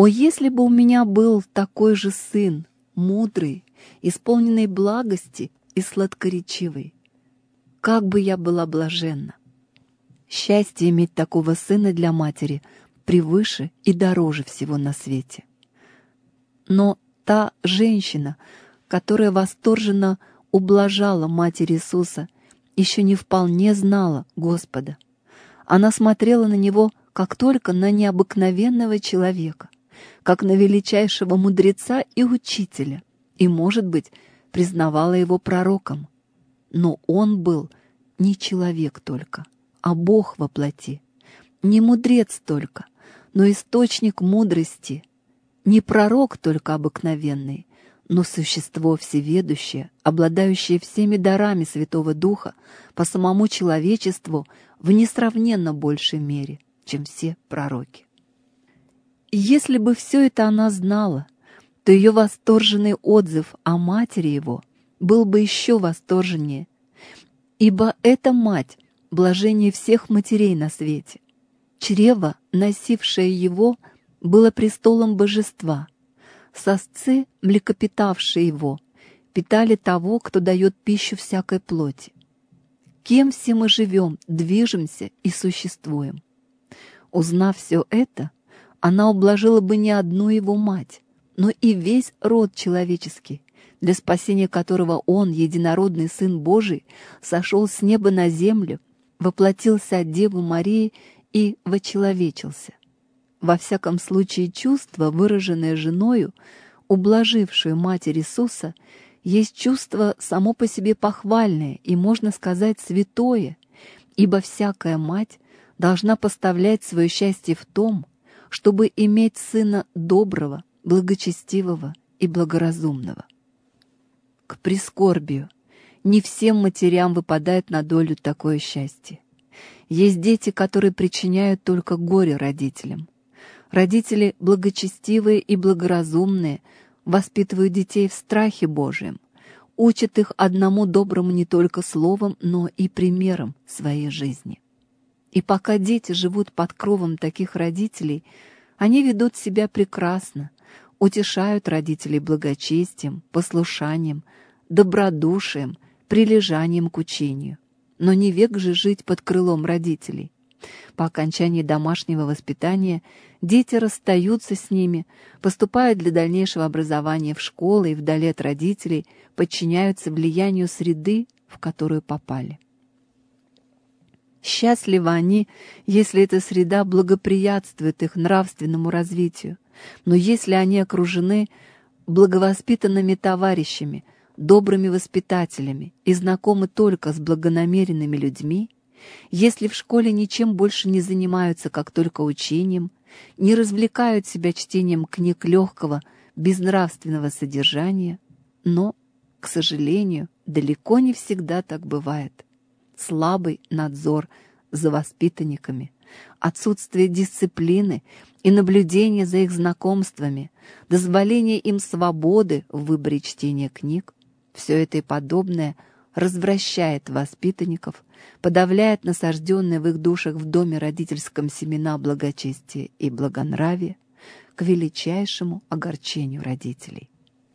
О, если бы у меня был такой же сын, мудрый, исполненный благости и сладкоречивый, как бы я была блаженна! Счастье иметь такого сына для матери превыше и дороже всего на свете. Но та женщина, которая восторженно ублажала Матерь Иисуса, еще не вполне знала Господа. Она смотрела на Него как только на необыкновенного человека, как на величайшего мудреца и учителя, и, может быть, признавала Его пророком. Но Он был не человек только, а Бог во плоти, не мудрец только, но источник мудрости, не пророк только обыкновенный, но существо всеведущее, обладающее всеми дарами Святого Духа по самому человечеству в несравненно большей мере, чем все пророки. И если бы все это она знала, то ее восторженный отзыв о матери его был бы еще восторженнее, ибо эта мать — блажение всех матерей на свете. Чрево, носившее его, было престолом божества. Сосцы, млекопитавшие его, питали того, кто дает пищу всякой плоти. Кем все мы живем, движемся и существуем? Узнав все это, она ублажила бы не одну его мать, но и весь род человеческий, для спасения которого Он, единородный Сын Божий, сошел с неба на землю, воплотился от Девы Марии и вочеловечился. Во всяком случае, чувство, выраженное женою, ублажившую Матерь Иисуса, есть чувство само по себе похвальное и, можно сказать, святое, ибо всякая мать должна поставлять свое счастье в том, чтобы иметь сына доброго, благочестивого и благоразумного. К прискорбию, не всем матерям выпадает на долю такое счастье. Есть дети, которые причиняют только горе родителям. Родители благочестивые и благоразумные воспитывают детей в страхе Божием, учат их одному доброму не только словом, но и примером своей жизни. И пока дети живут под кровом таких родителей, они ведут себя прекрасно, утешают родителей благочестием, послушанием, добродушием, прилежанием к учению. Но не век же жить под крылом родителей. По окончании домашнего воспитания дети расстаются с ними, поступают для дальнейшего образования в школы и вдали от родителей, подчиняются влиянию среды, в которую попали. Счастливы они, если эта среда благоприятствует их нравственному развитию, но если они окружены благовоспитанными товарищами, добрыми воспитателями и знакомы только с благонамеренными людьми, если в школе ничем больше не занимаются, как только учением, не развлекают себя чтением книг легкого, безнравственного содержания, но, к сожалению, далеко не всегда так бывает. Слабый надзор за воспитанниками, отсутствие дисциплины и наблюдение за их знакомствами, дозволение им свободы в выборе чтения книг — все это и подобное развращает воспитанников, подавляет насажденные в их душах в доме родительском семена благочестия и благонравия, к величайшему огорчению родителей.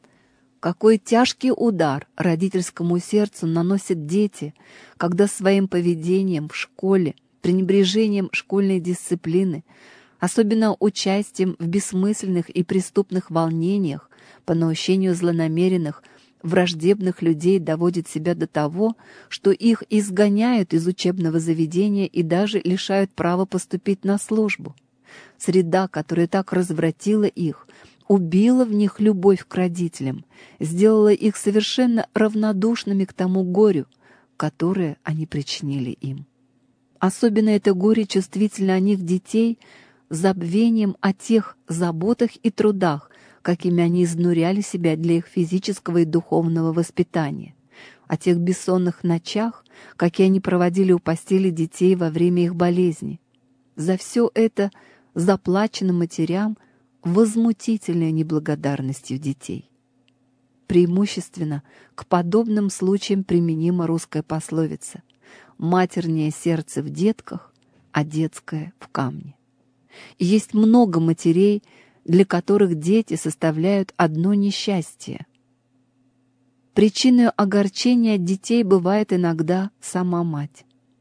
Какой тяжкий удар родительскому сердцу наносят дети, когда своим поведением в школе, пренебрежением школьной дисциплины, особенно участием в бессмысленных и преступных волнениях по наущению злонамеренных, враждебных людей доводят себя до того, что их изгоняют из учебного заведения и даже лишают права поступить на службу. Среда, которая так развратила их, убила в них любовь к родителям, сделала их совершенно равнодушными к тому горю, которое они причинили им. Особенно это горе чувствительно о них детей забвением о тех заботах и трудах, какими они изнуряли себя для их физического и духовного воспитания, о тех бессонных ночах, какие они проводили у постели детей во время их болезни. За все это заплачено матерям возмутительной неблагодарностью детей. Преимущественно к подобным случаям применима русская пословица «матернее сердце в детках, а детское в камне». И есть много матерей, для которых дети составляют одно несчастье. Причиной огорчения детей бывает иногда сама мать.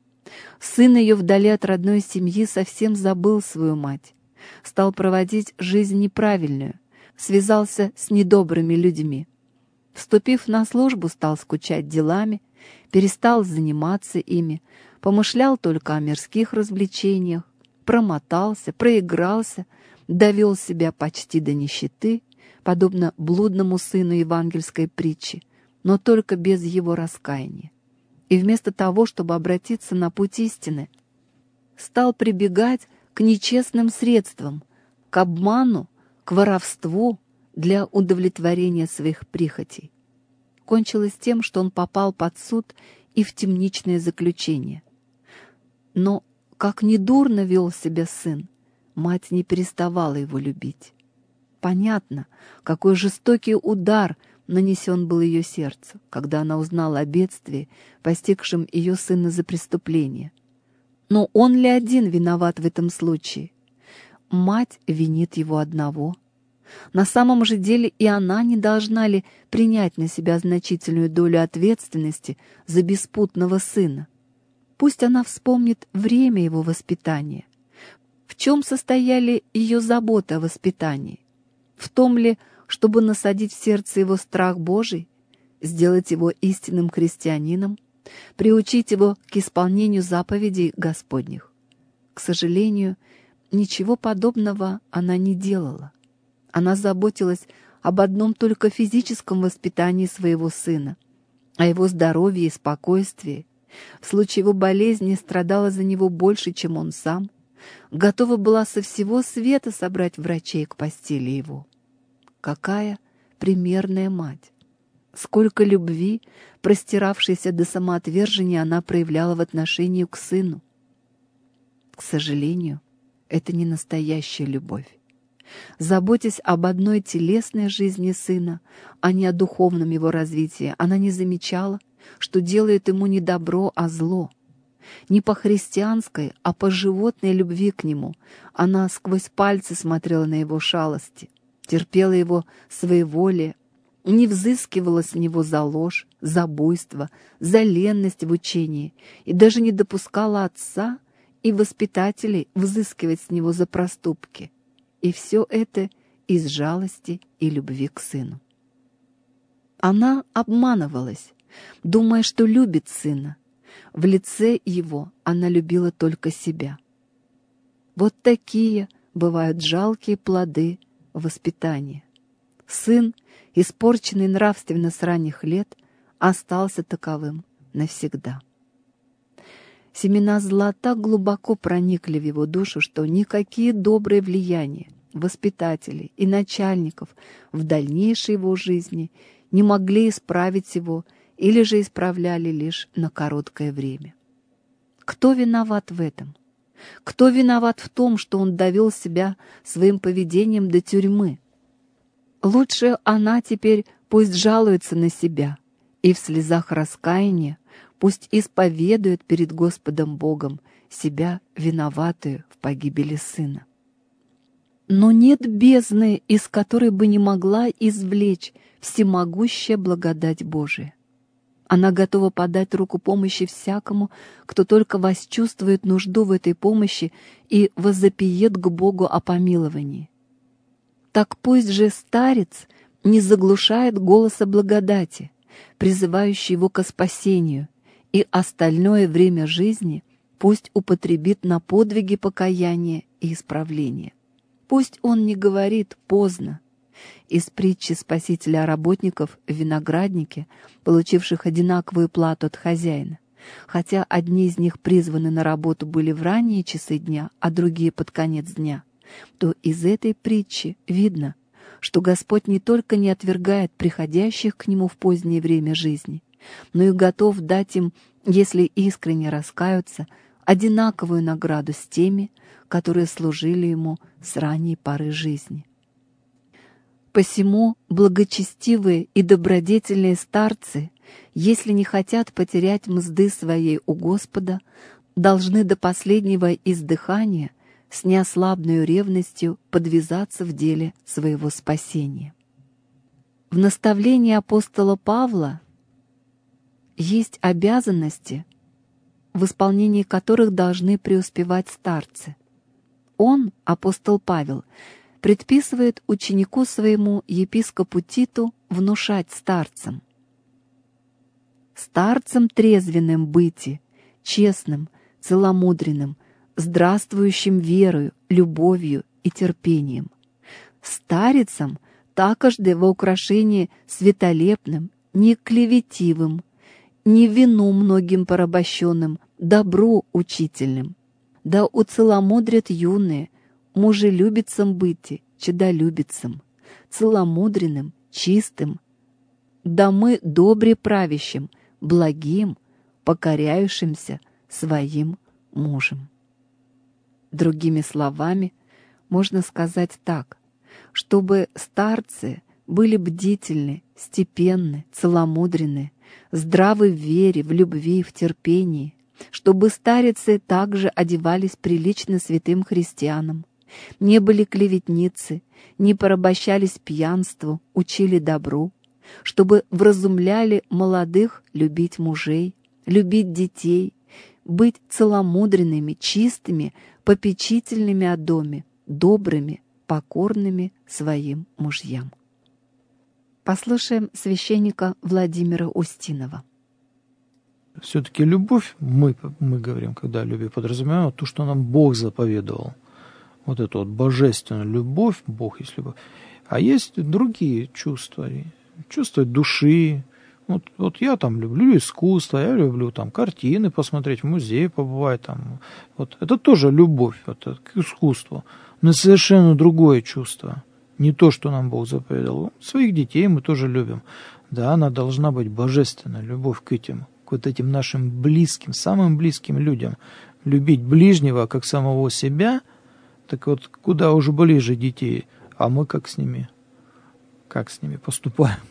Сын ее вдали от родной семьи совсем забыл свою мать, стал проводить жизнь неправильную, связался с недобрыми людьми. Вступив на службу, стал скучать делами, перестал заниматься ими, помышлял только о мирских развлечениях, промотался, проигрался, довел себя почти до нищеты, подобно блудному сыну евангельской притчи, но только без его раскаяния. И вместо того, чтобы обратиться на путь истины, стал прибегать к нечестным средствам, к обману, к воровству для удовлетворения своих прихотей. Кончилось тем, что он попал под суд и в темничное заключение. Но, как недурно вел себя сын, мать не переставала его любить. Понятно, какой жестокий удар нанесен был ее сердцу, когда она узнала о бедствии, постигшем ее сына за преступление. Но он ли один виноват в этом случае? Мать винит его одного. На самом же деле и она не должна ли принять на себя значительную долю ответственности за беспутного сына? Пусть она вспомнит время его воспитания. В чем состояли ее заботы о воспитании? В том ли, чтобы насадить в сердце его страх Божий, сделать его истинным христианином, приучить его к исполнению заповедей Господних? К сожалению, ничего подобного она не делала. Она заботилась об одном только физическом воспитании своего сына, о его здоровье и спокойствии. В случае его болезни страдала за него больше, чем он сам, готова была со всего света собрать врачей к постели его. Какая примерная мать! Сколько любви, простиравшейся до самоотвержения, она проявляла в отношении к сыну. К сожалению, это не настоящая любовь. Заботясь об одной телесной жизни сына, а не о духовном его развитии, она не замечала, что делает ему не добро, а зло. Не по христианской, а по животной любви к нему она сквозь пальцы смотрела на его шалости, терпела его своеволие, не взыскивала с него за ложь, за буйство, за ленность в учении и даже не допускала отца и воспитателей взыскивать с него за проступки. И все это из жалости и любви к сыну. Она обманывалась, думая, что любит сына. В лице его она любила только себя. Вот такие бывают жалкие плоды воспитания. Сын, испорченный нравственно с ранних лет, остался таковым навсегда. Семена зла так глубоко проникли в его душу, что никакие добрые влияния воспитателей и начальников в дальнейшей его жизни не могли исправить его или же исправляли лишь на короткое время. Кто виноват в этом? Кто виноват в том, что он довел себя своим поведением до тюрьмы? Лучше она теперь пусть жалуется на себя и в слезах раскаяния пусть исповедует перед Господом Богом себя виноватую в погибели сына. Но нет бездны, из которой бы не могла извлечь всемогущая благодать Божия. Она готова подать руку помощи всякому, кто только восчувствует нужду в этой помощи и возопиет к Богу о помиловании. Так пусть же старец не заглушает голоса благодати, призывающий его ко спасению, и остальное время жизни пусть употребит на подвиги покаяния и исправления. Пусть он не говорит «поздно». Из притчи Спасителя о работников в винограднике, получивших одинаковую плату от хозяина, хотя одни из них призваны на работу были в ранние часы дня, а другие под конец дня, то из этой притчи видно, что Господь не только не отвергает приходящих к Нему в позднее время жизни, но и готов дать им, если искренне раскаются, одинаковую награду с теми, которые служили Ему с ранней поры жизни. Посему благочестивые и добродетельные старцы, если не хотят потерять мзды своей у Господа, должны до последнего издыхания с неослабной ревностью подвязаться в деле своего спасения. В наставлении апостола Павла есть обязанности, в исполнении которых должны преуспевать старцы. Он, апостол Павел, предписывает ученику своему епископу Титу внушать старцам: «Старцам трезвенным быти, честным, целомудренным, здравствующим верою, любовью и терпением. Старицам такожды во украшении светолепным, не клеветивым, не вину многим порабощенным, добру учительным. Да уцеломудрят юные, мужелюбицам быти, чадолюбицам, целомудренным, чистым. Да мы добре правящим, благим, покоряющимся своим мужем». Другими словами, можно сказать так: чтобы старцы были бдительны, степенны, целомудренны, здравы в вере, в любви, в терпении, чтобы старицы также одевались прилично святым христианам, не были клеветницы, не порабощались пьянству, учили добру, чтобы вразумляли молодых любить мужей, любить детей, быть целомудренными, чистыми, попечительными о доме, добрыми, покорными своим мужьям. Послушаем священника Владимира Устинова. Все-таки любовь, мы говорим, когда о любви подразумеваем, то, что нам Бог заповедовал. Вот это вот божественная любовь, Бог есть любовь. А есть другие чувства, чувства души. Вот я там люблю искусство, я люблю там картины посмотреть, в музее побывать. Там. Вот. Это тоже любовь к искусству, но совершенно другое чувство. Не то, что нам Бог заповедал. Своих детей мы тоже любим. Да, она должна быть божественная, любовь к вот этим нашим близким, самым близким людям. Любить ближнего, как самого себя, так вот куда уже ближе детей, а мы как с ними поступаем?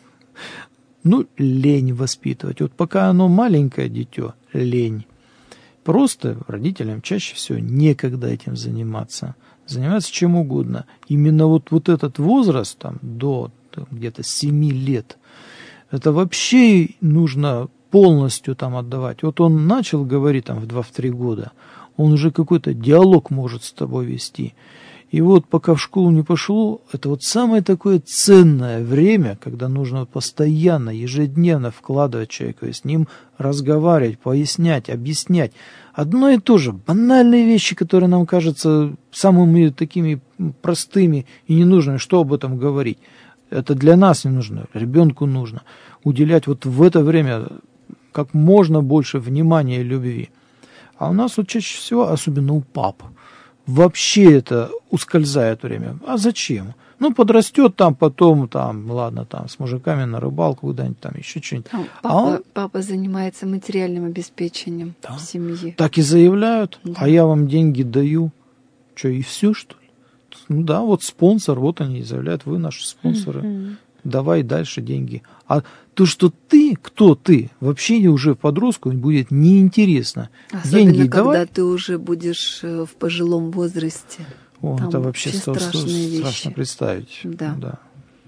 Лень воспитывать. Вот пока оно маленькое дитё, лень. Просто родителям чаще всего некогда этим заниматься. Заниматься чем угодно. Именно вот этот возраст, там, до где-то 7 лет, это вообще нужно полностью там отдавать. Вот он начал говорить там в 2-3 года, он уже какой-то диалог может с тобой вести. И вот пока в школу не пошло, это вот самое такое ценное время, когда нужно постоянно, ежедневно вкладывать человека, с ним разговаривать, пояснять, объяснять. Одно и то же, банальные вещи, которые нам кажутся самыми такими простыми и ненужными, что об этом говорить. Это для нас не нужно, ребенку нужно уделять вот в это время как можно больше внимания и любви. А у нас вот чаще всего, особенно у пап, вообще это ускользает время. А зачем? Подрастет там, потом там, ладно, там с мужиками на рыбалку куда-нибудь, там еще что-нибудь. Папа занимается материальным обеспечением семьи. Так и заявляют, да. А я вам деньги даю. Что, и все, что ли? Вот спонсор, вот они и заявляют, вы наши спонсоры. Давай дальше деньги. А то, что кто ты, вообще уже подростку будет неинтересно. Особенно, деньги когда давай. Ты уже будешь в пожилом возрасте. Это вообще страшно представить. Да.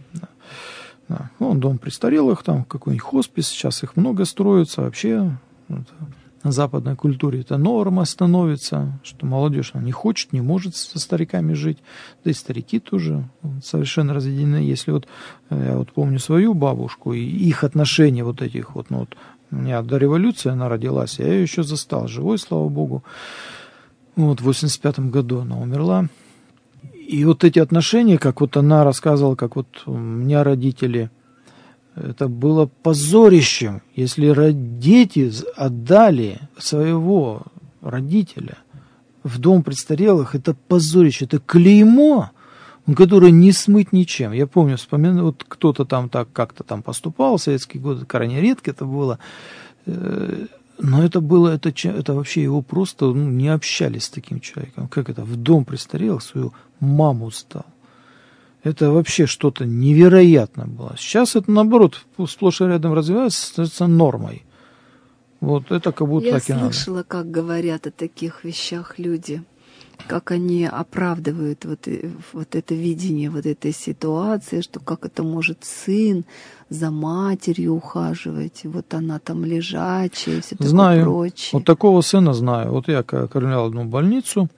Дом престарелых, там какой-нибудь хоспис, сейчас их много строится. Вообще на западной культуре это норма становится, что молодежь не хочет, не может со стариками жить. Да и старики тоже совершенно разведены. Если я помню свою бабушку и их отношения вот этих у меня до революции она родилась, я ее еще застал живой, слава богу. В 85-м году она умерла. И вот эти отношения, как она рассказывала, как у меня родители, это было позорищем, если дети отдали своего родителя в дом престарелых, это позорище, это клеймо, которое не смыть ничем. Я помню, вспоминаю, кто-то там так как-то там поступал в советские годы, крайне редко это было, но это вообще его просто не общались с таким человеком. Как это в дом престарелых свою маму сдал. Это вообще что-то невероятно было. Сейчас это, наоборот, сплошь и рядом развивается, становится нормой. Это как будто так и надо. Я слышала, как говорят о таких вещах люди. как они оправдывают вот это видение вот этой ситуации, что как это может сын за матерью ухаживать, вот она там лежачая и все такое прочее. Вот такого сына знаю. Вот я кормлял одну больницу,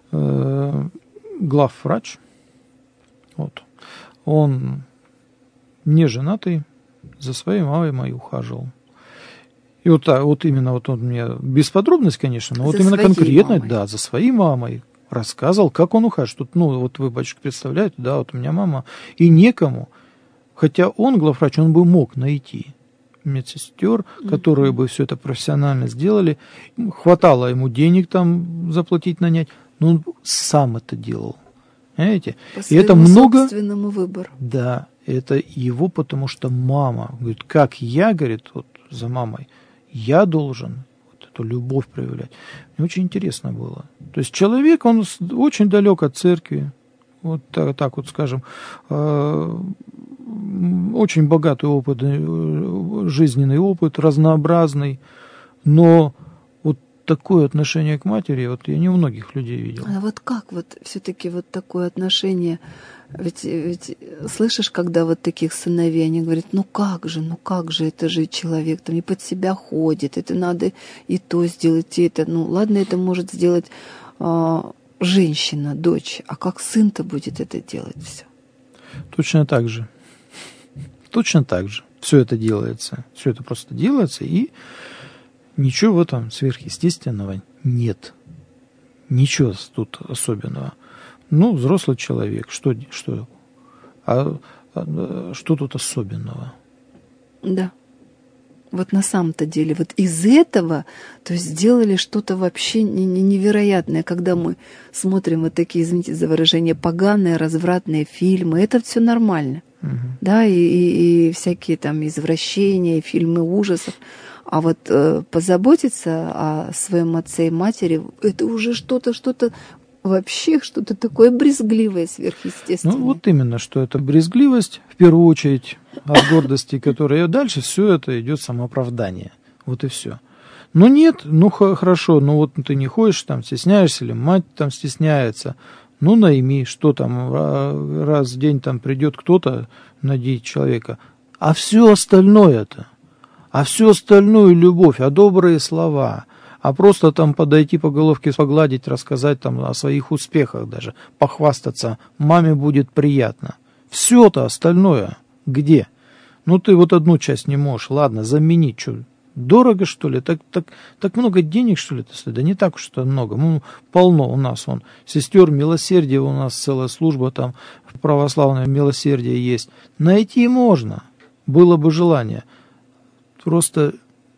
главврач, вот, он не женатый, за своей мамой моей ухаживал. И вот, вот именно вот он мне, без подробностей, конечно, но вот именно конкретно, мамой. Да, за своей мамой рассказывал, как он ухаживает. Тут, ну, вот вы, батюшка, представляете, да, вот у меня мама, и некому, хотя он, главврач, он бы мог найти медсестер, которые бы все это профессионально сделали, хватало ему денег там заплатить, нанять, но он сам это делал, понимаете? По своему собственному выбору. Да, это его, потому что мама, говорит, как я, говорит, вот за мамой, я должен вот эту любовь проявлять. Мне очень интересно было. То есть человек, он очень далек от церкви, вот так вот скажем, очень богатый опыт, жизненный опыт, разнообразный, но вот такое отношение к матери, вот я не у многих людей видел. А вот как вот все-таки вот такое отношение? Ведь слышишь, когда вот таких сыновей, они говорят, ну как же, это же человек, там не под себя ходит, это надо и то сделать, и это, ну ладно, это может сделать женщина, дочь, а как сын-то будет это делать все? Точно так же. Все это делается, все это просто делается, и ничего в этом сверхъестественного нет. Ничего тут особенного. Ну, взрослый человек, что тут особенного? Да. Вот на самом-то деле, вот из этого, то есть сделали что-то вообще невероятное, когда мы смотрим вот такие, извините за выражение, поганые, развратные фильмы, это все нормально. Да, и всякие там извращения, фильмы ужасов. А вот позаботиться о своем отце и матери, это уже что-то вообще что-то такое брезгливое, сверхъестественное. Ну, вот именно, что это брезгливость, в первую очередь, от гордости, которая дальше, все это идет самооправдание. Вот и все. Ну, нет, ну, хорошо, ну, вот ты не ходишь, там, стесняешься, или мать там стесняется, ну, найми, что там, раз в день там придет кто-то надеть человека. А все остальное-то, любовь, а добрые слова, а просто там подойти по головке, погладить, рассказать там о своих успехах даже, похвастаться, маме будет приятно. Все-то остальное где? Ну, ты вот одну часть не можешь, ладно, заменить, что, дорого, что ли? Так много денег, что ли, это стоит? Да не так уж это много. Ну, полно у нас, сестер милосердия, у нас целая служба там, православное милосердие есть. Найти можно, было бы желание. Просто,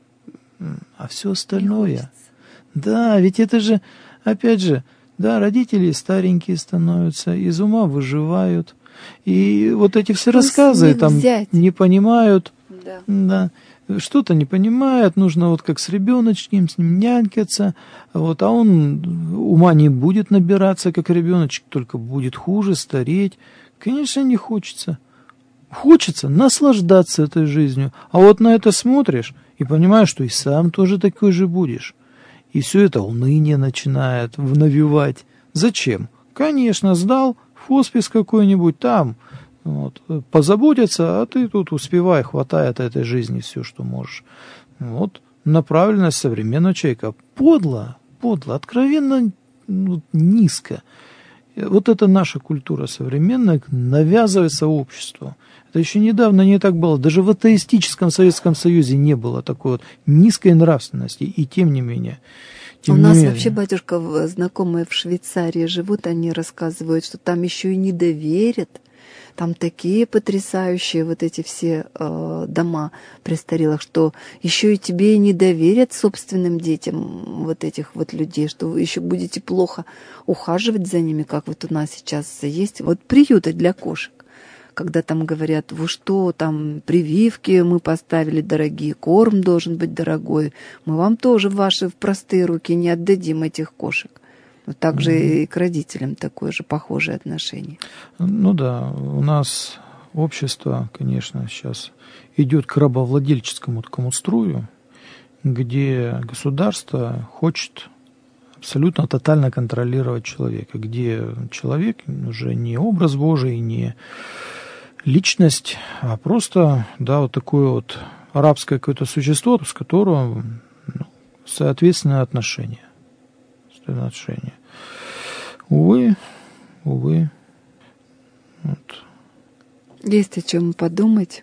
а все остальное... Да, ведь это же, опять же, да, родители старенькие становятся, из ума выживают. И вот эти все рассказы там не понимают. Да. Что-то не понимает, нужно вот как с ребеночком, с ним нянькаться, вот, а он ума не будет набираться, как ребеночек, только будет хуже, стареть. Конечно, не хочется. Хочется наслаждаться этой жизнью, а вот на это смотришь и понимаешь, что и сам тоже такой же будешь. И все это уныние начинает навевать. Зачем? Конечно, сдал в хоспис какой-нибудь там, вот, позаботиться, а ты тут успевай, хватает этой жизни все, что можешь. Вот направленность современного человека подло, откровенно низко. Вот это наша культура современная навязывается обществу. Это еще недавно не так было. Даже в атеистическом Советском Союзе не было такой вот низкой нравственности. И тем не менее. У нас вообще, батюшка, знакомые в Швейцарии живут, они рассказывают, что там еще и не доверят. Там такие потрясающие вот эти все дома престарелых, что еще и тебе не доверят собственным детям вот этих вот людей, что вы еще будете плохо ухаживать за ними, как вот у нас сейчас есть. Вот приюты для кошек, когда там говорят, вы что, там прививки мы поставили дорогие, корм должен быть дорогой, мы вам тоже в простые руки не отдадим этих кошек. Также и к родителям такое же похожее отношение. Ну да, у нас общество, конечно, сейчас идет к рабовладельческому такому строю, где государство хочет абсолютно тотально контролировать человека, где человек уже не образ Божий, не личность, а просто, да, вот такое вот рабское какое-то существо, с которого, ну, соответственное отношение. Увы, увы. Вот. Есть о чем подумать.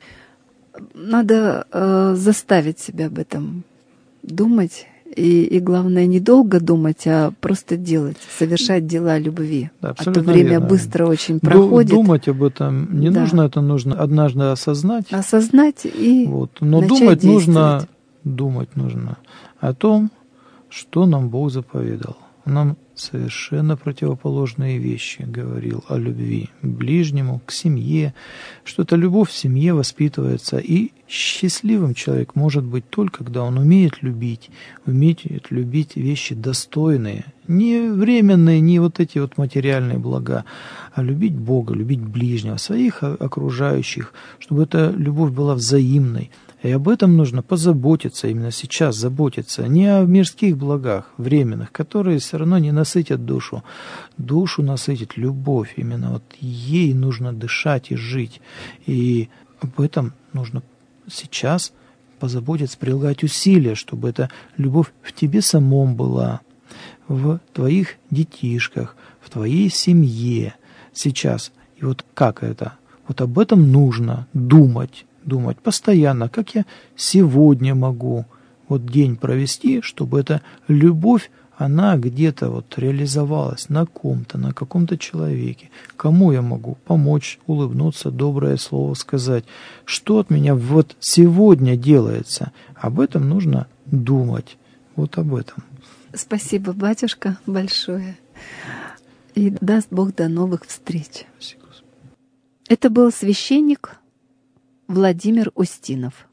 Надо заставить себя об этом думать. И главное, не долго думать, а просто делать, совершать дела любви. Да, а то время верно. быстро очень проходит. Думать об этом не нужно, это нужно однажды осознать. Осознать и вот. Но начать думать нужно о том, что нам Бог заповедал. Нам совершенно противоположные вещи говорил о любви к ближнему, к семье, что эта любовь в семье воспитывается, и счастливым человек может быть только, когда он умеет любить вещи достойные, не временные, не вот эти вот материальные блага, а любить Бога, любить ближнего, своих окружающих, чтобы эта любовь была взаимной. И об этом нужно позаботиться, именно сейчас заботиться, не о мирских благах временных, которые все равно не насытят душу. Душу насытит любовь, именно вот ей нужно дышать и жить. И об этом нужно сейчас позаботиться, прилагать усилия, чтобы эта любовь в тебе самом была, в твоих детишках, в твоей семье сейчас. И вот как это? Вот об этом нужно думать постоянно, как я сегодня могу вот день провести, чтобы эта любовь, она где-то вот реализовалась на ком-то, на каком-то человеке. Кому я могу помочь, улыбнуться, доброе слово сказать. Что от меня вот сегодня делается? Об этом нужно думать. Вот об этом. Спасибо, батюшка, большое. И даст Бог до новых встреч. Спасибо. Это был священник Владимир Устинов.